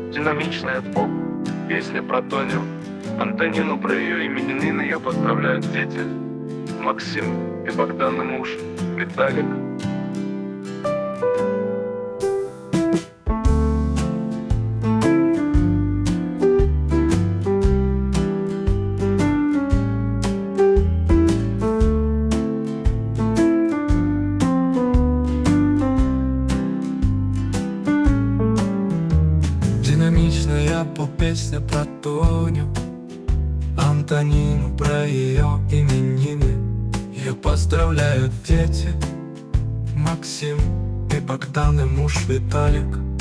Динамичная поп, песня про Тоню, Антонину, про ее именины я поздравляю дети, Максим и Богдан и муж, Виталик. Динамичная поп-песня про Тоню, Антонину, про ее именины. Ее поздравляют дети, Максим и Богдан и муж Виталик.